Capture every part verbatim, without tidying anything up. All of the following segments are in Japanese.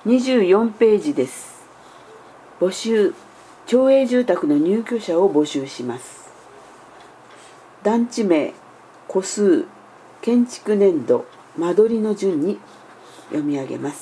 にじゅうよんページです。募集、町営住宅の入居者を募集します。団地名、戸数、建築年度、間取りの順に読み上げます。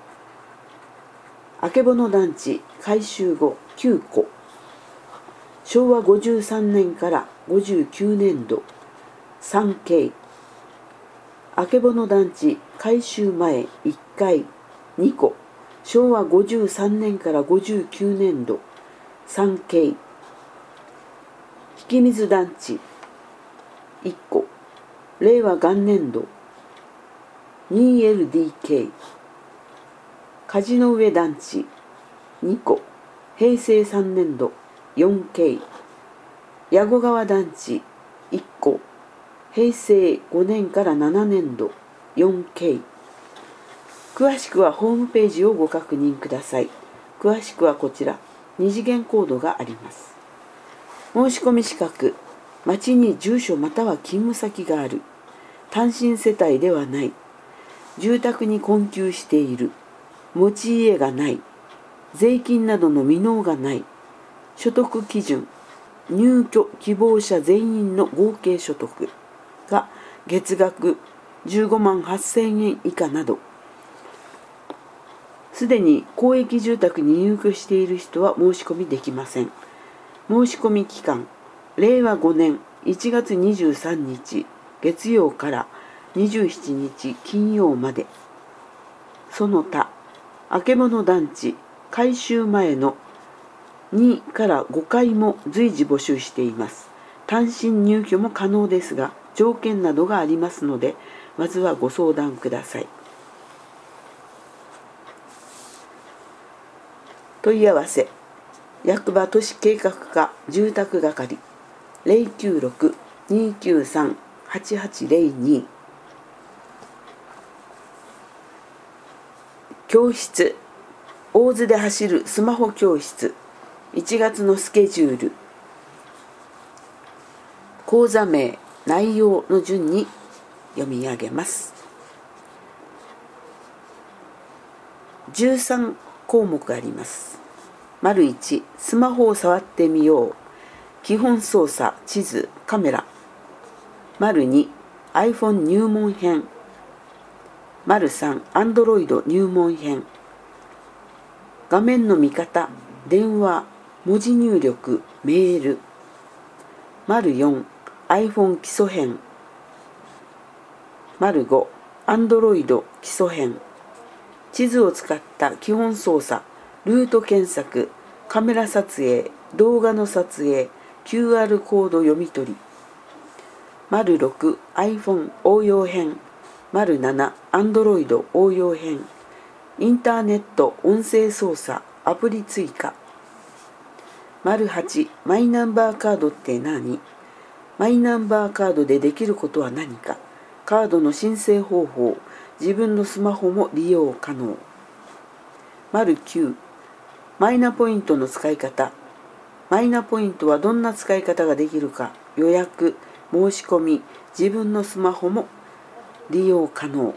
あけぼの団地改修後きゅうこ、しょうわごじゅうさんねんからごじゅうきゅうねんどさんけい、あけぼの団地改修前いっかいにこ、しょうわごじゅうさんねんからごじゅうきゅうねんどさんけい、引き水団地いっこ、れいわ元年度 にエルディーケー、梶の上団地にこ、へいせいさんねんど よんけい、矢後川団地いっこ、へいせいごねんからななねんど よんけい。詳しくはホームページをご確認ください。詳しくはこちら、二次元コードがあります。申し込み資格、町に住所または勤務先がある、単身世帯ではない、住宅に困窮している、持ち家がない、税金などの未納がない、所得基準、入居希望者全員の合計所得が月額じゅうごまんはっせんえん以下など、すでに公益住宅に入居している人は申し込みできません。申し込み期間、れいわごねんいちがつにじゅうさんにち月曜からにじゅうしちにち金曜まで。その他、あけぼの団地改修前のにからごかいも随時募集しています。単身入居も可能ですが、条件などがありますので、まずはご相談ください。問い合わせ、役場都市計画課住宅係 ゼロきゅうろく にきゅうさん はちはちゼロに。教室、大津で走るスマホ教室いちがつのスケジュール、講座名、内容の順に読み上げます。じゅうさんこうもくあります。丸いち、スマホを触ってみよう。基本操作、地図、カメラ。丸に、iPhone 入門編。丸さん、Android 入門編。画面の見方、電話、文字入力、メール。丸よん、iPhone 基礎編。丸ご、Android 基礎編。地図を使った基本操作、ルート検索、カメラ撮影、動画の撮影、キューアール コード読み取り。丸ろく、iPhone 応用編。丸なな、Android 応用編。インターネット音声操作、アプリ追加。丸はち、マイナンバーカードって何？マイナンバーカードでできることは何か。カードの申請方法、自分のスマホも利用可能。丸きゅう、マイナポイントの使い方。マイナポイントはどんな使い方ができるか。予約、申し込み、自分のスマホも利用可能。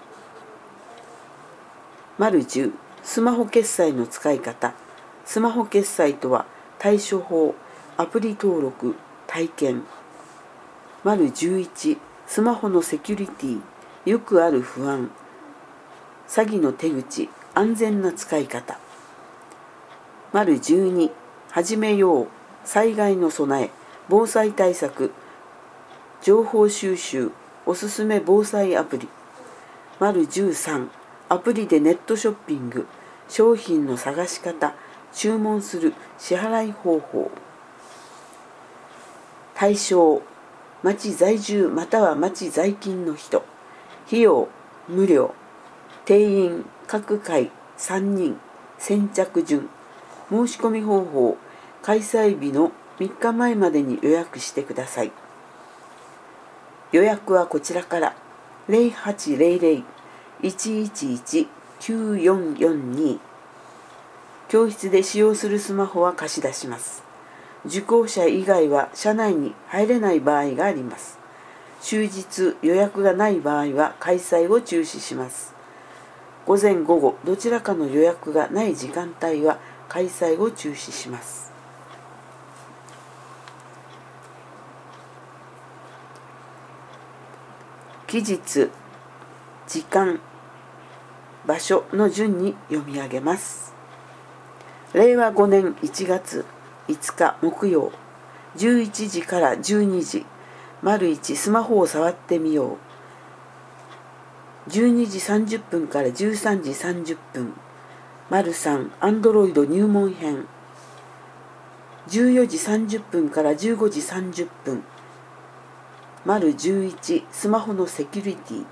丸じゅう、スマホ決済の使い方。スマホ決済とは対処法、アプリ登録、体験。丸じゅういち、スマホのセキュリティ、よくある不安。詐欺の手口、安全な使い方。丸じゅうに、始めよう、災害の備え、防災対策、情報収集、おすすめ防災アプリ。丸じゅうさん、アプリでネットショッピング、商品の探し方、注文する支払い方法。対象、町在住または町在勤の人。費用、無料。定員、各回さんにん。先着順。申し込み方法、開催日のみっかまえまでに予約してください。予約はこちらから。ゼロはちゼロゼロ いちいちいち きゅうよんよんに。教室で使用するスマホは貸し出します。受講者以外は社内に入れない場合があります。終日予約がない場合は開催を中止します。 午前午後どちらかの予約がない時間帯は開催を中止します。期日、時間、場所の順に読み上げます。れいわごねんいちがついつか木曜、じゅういちじからじゅうにじ、丸いちスマホを触ってみよう。じゅうにじさんじゅっぷんからじゅうさんじさんじゅっぷん、丸さんアンドロイド入門編。じゅうよじさんじゅっぷんからじゅうごじさんじゅっぷん、丸じゅういちスマホのセキュリティ。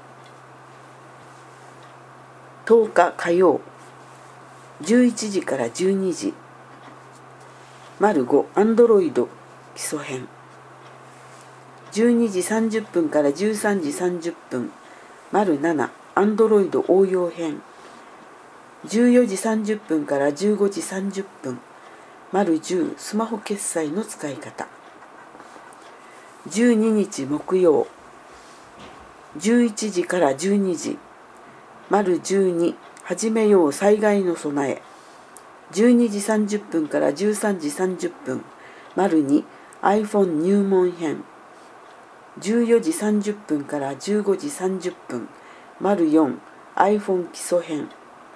とおか火曜、じゅういちじからじゅうにじ、丸ごアンドロイド基礎編。じゅうにじさんじゅっぷんからじゅうさんじさんじゅっぷん、丸ななアンドロイド応用編。じゅうよじさんじゅっぷんからじゅうごじさんじゅっぷん、丸じゅうスマホ決済の使い方。じゅうににち木曜、じゅういちじからじゅうにじ、丸じゅうに始めよう災害の備え。じゅうにじさんじゅっぷんからじゅうさんじさんじゅっぷん、丸に iPhone 入門編。じゅうよじさんじゅっぷんからじゅうごじさんじゅっぷん、丸よん iPhone 基礎編。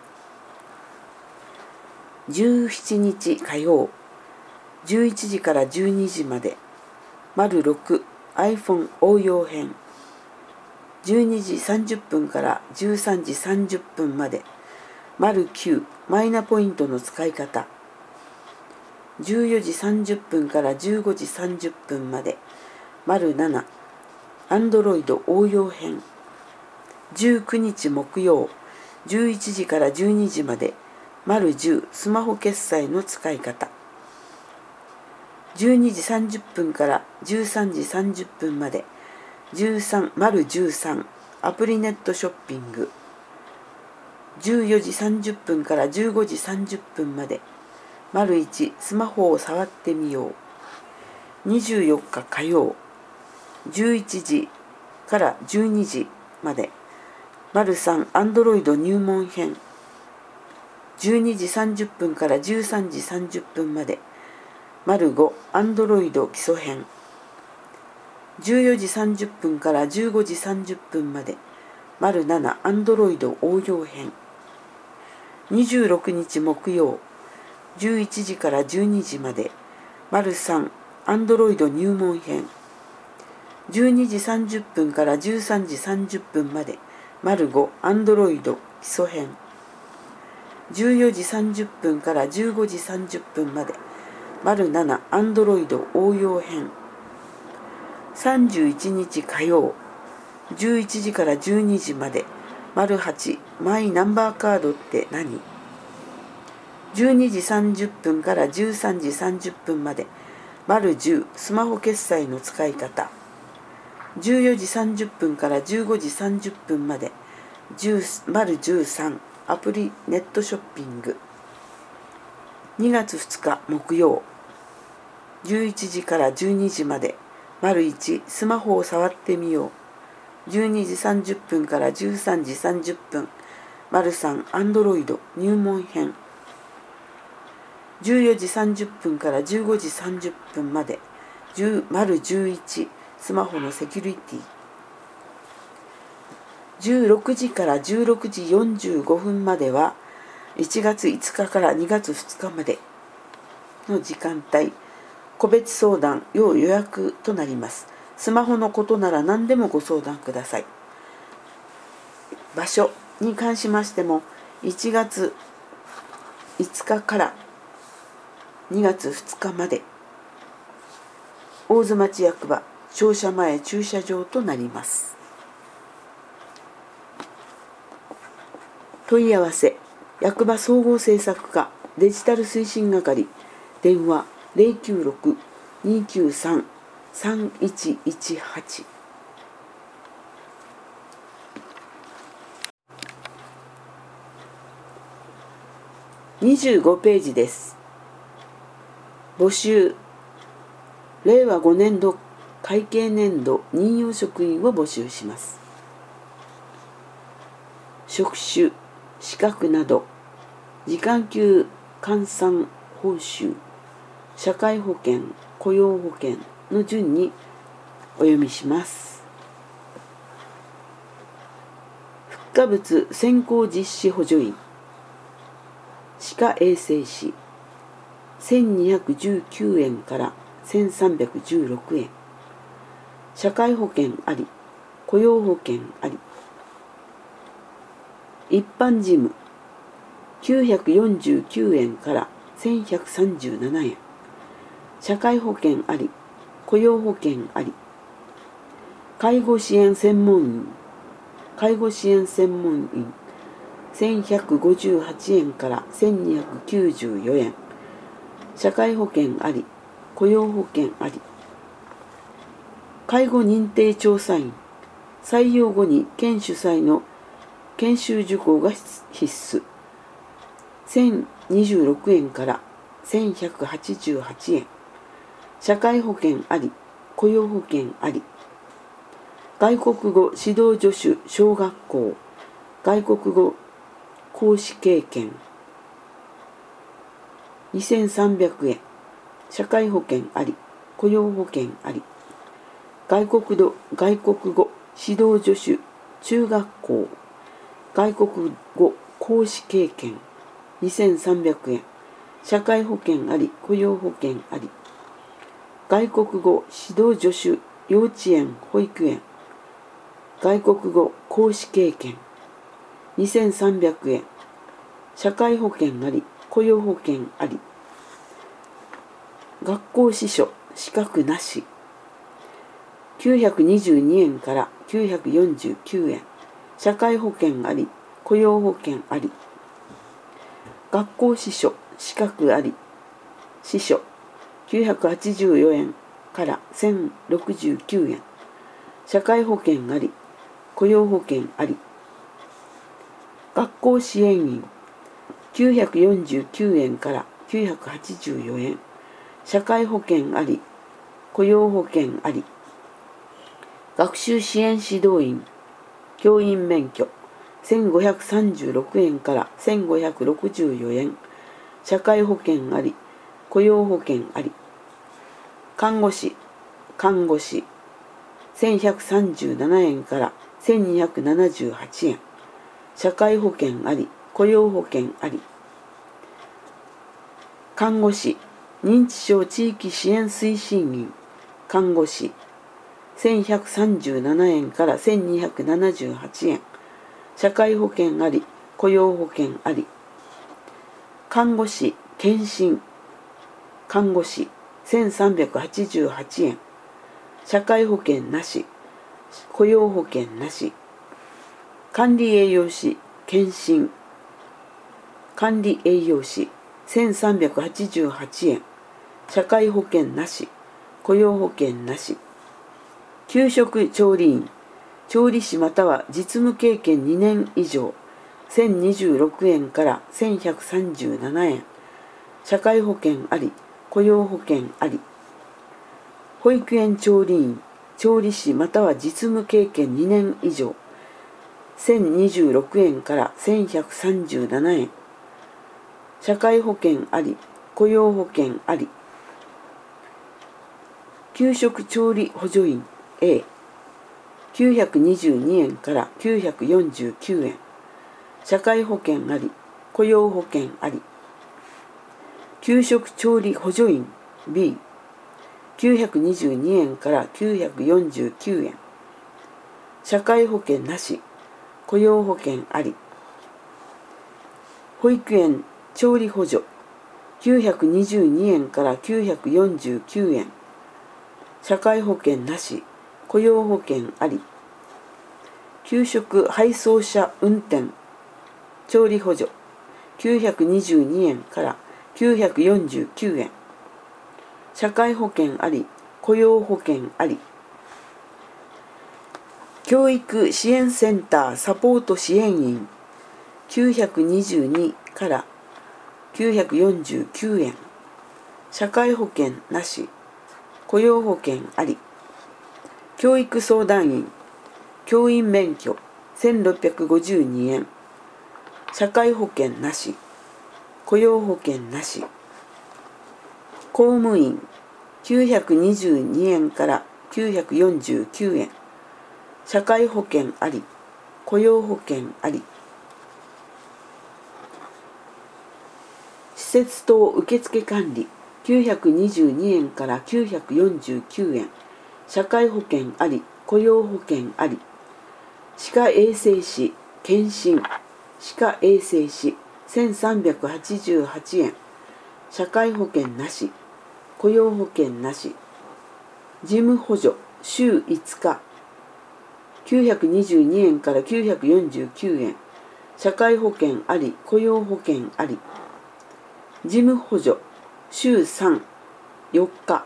じゅうしちにち火曜、じゅういちじからじゅうにじまで、丸ろく iPhone 応用編。じゅうにじさんじゅっぷんからじゅうさんじさんじゅっぷんまで、丸きゅうマイナポイントの使い方。じゅうよじさんじゅっぷんからじゅうごじさんじゅっぷんまで、丸ななアンドロイド応用編。じゅうくにち木曜、じゅういちじからじゅうにじまで、丸じゅうスマホ決済の使い方。じゅうにじさんじゅっぷんからじゅうさんじさんじゅっぷんまで、じゅうさん丸じゅうさんアプリネットショッピング。じゅうよじさんじゅっぷんからじゅうごじさんじゅっぷんまで、丸いちスマホを触ってみよう。にじゅうよっか火曜、じゅういちじからじゅうにじまで、丸さんアンドロイド入門編。じゅうにじさんじゅっぷんからじゅうさんじさんじゅっぷんまで、丸ごアンドロイド基礎編。じゅうよじさんじゅっぷんからじゅうごじさんじゅっぷんまで、丸ななアンドロイド応用編。にじゅうろくにち木曜、じゅういちじからじゅうにじまで、丸さんアンドロイド入門編。じゅうにじさんじゅっぷんからじゅうさんじさんじゅっぷんまで、丸ごアンドロイド基礎編。じゅうよじさんじゅっぷんからじゅうごじさんじゅっぷんまで、丸ななアンドロイド応用編。さんじゅういちにち火曜、じゅういちじからじゅうにじまで、丸はちマイナンバーカードって何？じゅうにじさんじゅっぷんからじゅうさんじさんじゅっぷんまで、丸じゅうスマホ決済の使い方。じゅうよじさんじゅっぷんからじゅうごじさんじゅっぷんまで、丸じゅうさんアプリネットショッピング。にがつふつか木曜、じゅういちじからじゅうにじまで、丸いちスマホを触ってみよう。じゅうにじさんじゅっぷんからじゅうさんじさんじゅっぷん、丸さんアンドロイド入門編。じゅうよじさんじゅっぷんからじゅうごじさんじゅっぷんまで、丸じゅういちスマホのセキュリティ。じゅうろくじからじゅうろくじよんじゅうごふんまではいちがついつかからにがつふつかまでの時間帯、個別相談要予約となります。スマホのことなら何でもご相談ください。場所に関しましても、いちがついつかからにがつふつかまで、大津町役場庁舎前駐車場となります。問い合わせ、役場総合政策課デジタル推進係、電話 ゼロきゅうろく にきゅうさん さんいちいちはち。にじゅうごページです。募集、れいわごねんど会計年度任用職員を募集します。職種、 資格など時間給換算報酬、社会保険、雇用保険の順にお読みします。付加物先行実施補助員、歯科衛生士せんにひゃくじゅうきゅうえんからせんさんびゃくじゅうろくえん、社会保険あり、雇用保険あり。一般事務きゅうひゃくよんじゅうきゅうえんからせんひゃくさんじゅうななえん、社会保険あり、雇用保険あり。介護支援専門員、介護支援専門員せんひゃくごじゅうはちえんからせんにひゃくきゅうじゅうよえん、社会保険あり、雇用保険あり。介護認定調査員、採用後に県主催の研修受講が必須、せんにじゅうろくえんからせんひゃくはちじゅうはちえん、社会保険あり、雇用保険あり。外国語指導助手小学校、外国語講師経験にせんさんびゃくえん、社会保険あり、雇用保険あり。外国語外国語指導助手中学校、外国語講師経験にせんさんびゃくえん、社会保険あり、雇用保険あり。外国語指導助手幼稚園保育園、外国語講師経験にせんさんびゃくえん、社会保険あり、雇用保険あり。学校司書資格なしきゅうひゃくにじゅうにえんからきゅうひゃくよんじゅうきゅうえん、社会保険あり、雇用保険あり。学校司書資格あり、司書きゅうひゃくはちじゅうよえんからせんろくじゅうきゅうえん、社会保険あり、雇用保険あり。学校支援員きゅうひゃくよんじゅうきゅうえんからきゅうひゃくはちじゅうよえん、社会保険あり、雇用保険あり。学習支援指導員教員免許せんごひゃくさんじゅうろくえんからせんごひゃくろくじゅうよえん、社会保険あり、雇用保険あり。看護師看護師せんひゃくさんじゅうななえんからせんにひゃくななじゅうはちえん、社会保険あり、雇用保険あり。看護師認知症地域支援推進員看護師せんひゃくさんじゅうななえんからせんにひゃくななじゅうはちえん、社会保険あり、雇用保険あり。看護師検診看護師せんさんびゃくはちじゅうはちえん、社会保険なし、雇用保険なし。管理栄養士検診管理栄養士せんさんびゃくはちじゅうはちえん、社会保険なし、雇用保険なし。給食調理員調理師または実務経験にねん以上せんにじゅうろくえんからせんひゃくさんじゅうななえん、社会保険あり、雇用保険あり。保育園調理員調理師または実務経験にねん以上せんにじゅうろくえんからせんひゃくさんじゅうななえん、社会保険あり、雇用保険あり。給食調理補助員 Aきゅうひゃくにじゅうにえんからきゅうひゃくよんじゅうきゅうえん、社会保険あり、雇用保険あり。給食調理補助員 Bきゅうひゃくにじゅうにえんからきゅうひゃくよんじゅうきゅうえん、社会保険なし、雇用保険あり。保育園調理補助きゅうひゃくにじゅうにえんからきゅうひゃくよんじゅうきゅうえん、社会保険なし、雇用保険あり。給食配送車運転調理補助きゅうひゃくにじゅうにえんからきゅうひゃくよんじゅうきゅうえん、社会保険あり、雇用保険あり。教育支援センターサポート支援員きゅうひゃくにじゅうにからきゅうひゃくよんじゅうきゅうえん、社会保険なし、雇用保険あり。教育相談員教員免許せんろっぴゃくごじゅうにえん、 社会保険なし、雇用保険なし。公務員きゅうひゃくにじゅうにえんからきゅうひゃくよんじゅうきゅうえん、社会保険あり、雇用保険あり。施設等受付管理きゅうひゃくにじゅうにえんからきゅうひゃくよんじゅうきゅうえん、社会保険あり、雇用保険あり。歯科衛生士検診歯科衛生士せんさんびゃくはちじゅうはちえん、社会保険なし、雇用保険なし。事務補助週いつかきゅうひゃくにじゅうにえんからきゅうひゃくよんじゅうきゅうえん、社会保険あり、雇用保険あり。事務補助週さん、よっか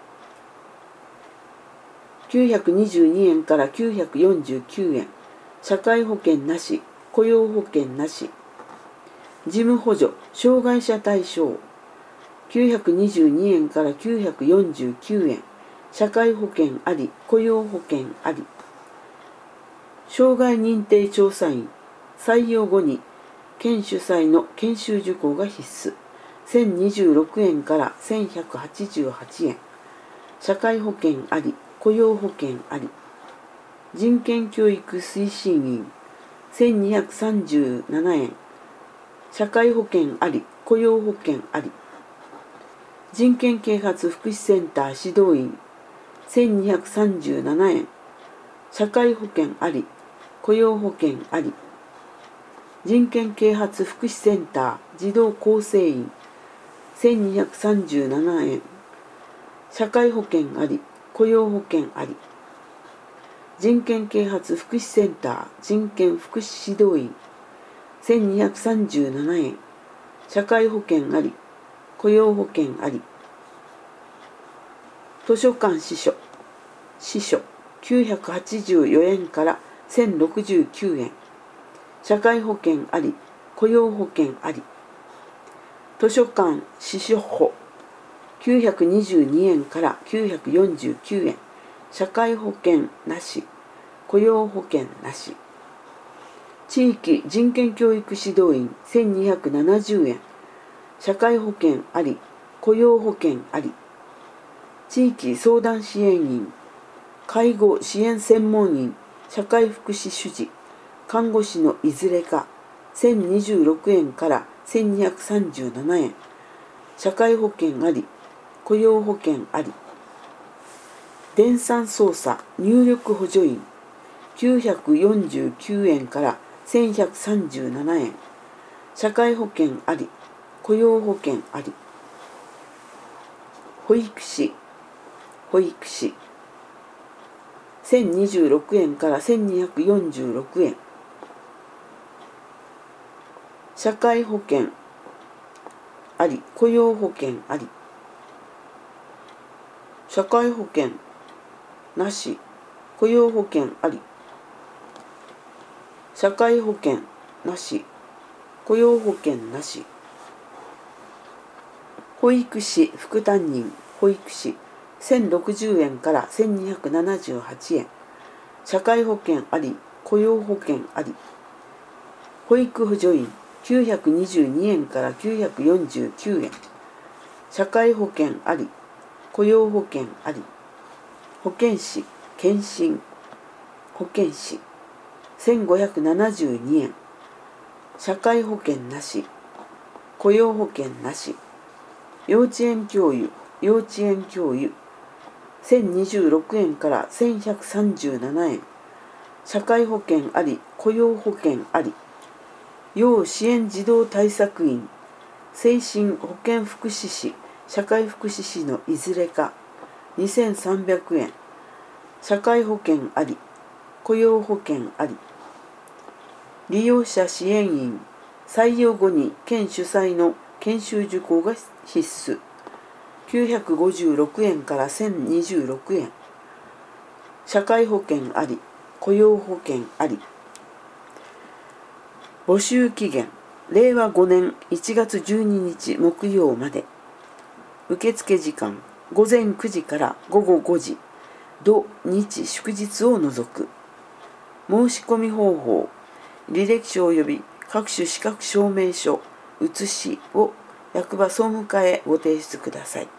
きゅうひゃくにじゅうにえんからきゅうひゃくよんじゅうきゅうえん、社会保険なし、雇用保険なし。事務補助障害者対象きゅうひゃくにじゅうにえんからきゅうひゃくよんじゅうきゅうえん、社会保険あり、雇用保険あり。障害認定調査員採用後に県主催の研修受講が必須、せんにじゅうろくえんからせんひゃくはちじゅうはちえん、社会保険あり、雇用保険あり。人権教育推進員せんにひゃくさんじゅうななえん、社会保険あり、雇用保険あり。人権啓発福祉センター指導員せんにひゃくさんじゅうななえん、社会保険あり、雇用保険あり。人権啓発福祉センター児童構成員せんにひゃくさんじゅうななえん、社会保険あり、雇用保険あり。人権啓発福祉センター人権福祉指導員せんにひゃくさんじゅうななえん、社会保険あり、雇用保険あり。図書館司書司書きゅうひゃくはちじゅうよえんからせんろくじゅうきゅうえん、社会保険あり、雇用保険あり。図書館司書補きゅうひゃくにじゅうにえんからきゅうひゃくよんじゅうきゅうえん、社会保険なし、雇用保険なし。地域人権教育指導員せんにひゃくななじゅうえん、社会保険あり、雇用保険あり。地域相談支援員介護支援専門員、社会福祉主事看護師のいずれかせんにじゅうろくえんからせんにひゃくさんじゅうななえん、社会保険あり、雇用保険あり。電算操作入力補助員きゅうひゃくよんじゅうきゅうえんからせんひゃくさんじゅうななえん、社会保険あり、雇用保険あり。保育士保育士せんにじゅうろくえんからせんにひゃくよんじゅうろくえん、社会保険あり、雇用保険あり。社会保険なし、雇用保険あり。社会保険なし、雇用保険なし。保育士副担任保育士せんろくじゅうえんからせんにひゃくななじゅうはちえん、社会保険あり、雇用保険あり。保育補助員きゅうひゃくにじゅうにえんからきゅうひゃくよんじゅうきゅうえん、社会保険あり、雇用保険あり。保健師検診保健師せんごひゃくななじゅうにえん、社会保険なし、雇用保険なし。幼稚園教諭幼稚園教諭せんにじゅうろくえんからせんひゃくさんじゅうななえん、社会保険あり、雇用保険あり。要支援児童対策員精神保健福祉士社会福祉士のいずれかにせんさんびゃくえん、社会保険あり、雇用保険あり。利用者支援員採用後に県主催の研修受講が必須、きゅうひゃくごじゅうろくえんからせんにじゅうろくえん、社会保険あり、雇用保険あり。募集期限れいわごねんいちがつじゅうににち木曜まで。受付時間ごぜんくじからごごごじ、土日祝日を除く。申し込み方法履歴書及び各種資格証明書写しを役場総務課へご提出ください。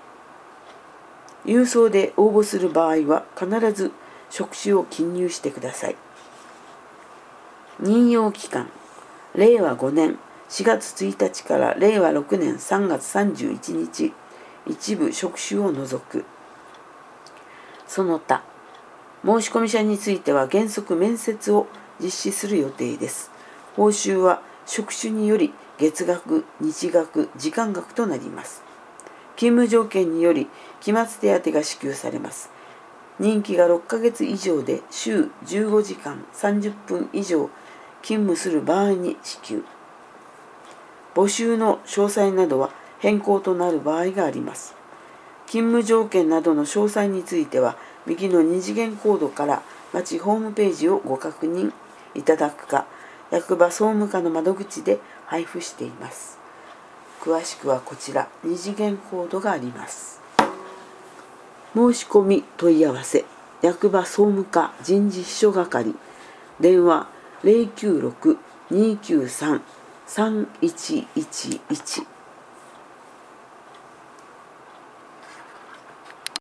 郵送で応募する場合は必ず職種を記入してください。任用期間、れいわごねんしがつついたちかられいわろくねんさんがつさんじゅういちにち、一部職種を除く。その他、申込者については原則面接を実施する予定です。報酬は職種により月額、日額、時間額となります。勤務条件により期末手当が支給されます。任期がろっかげつ以上で週じゅうごじかんさんじゅっぷん以上勤務する場合に支給。募集の詳細などは変更となる場合があります。勤務条件などの詳細については右の二次元コードから町ホームページをご確認いただくか、役場総務課の窓口で配布しています。詳しくはこちら二次元コードがあります。申し込み問い合わせ、役場総務課人事秘書係、電話 ゼロきゅうろく にーきゅうさん さんいちいちいち